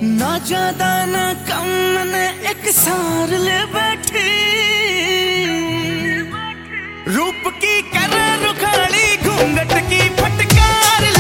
ना ज्यादा ना कम ने एक सार ले बैठी, रूप की कर रुखाड़ी घूंघट की फटकार